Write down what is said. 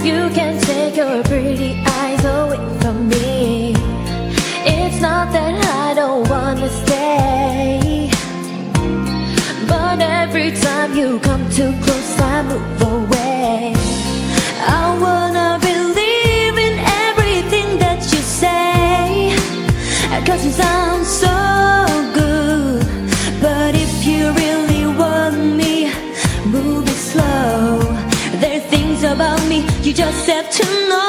You can take your pretty eyes away from me. It's not that I don't wanna stay, but every time you come too close I move away. I wanna believe in everything that you say, 'cause you sound so good. But if you really want me, move it slow. There are things about me you just have to know.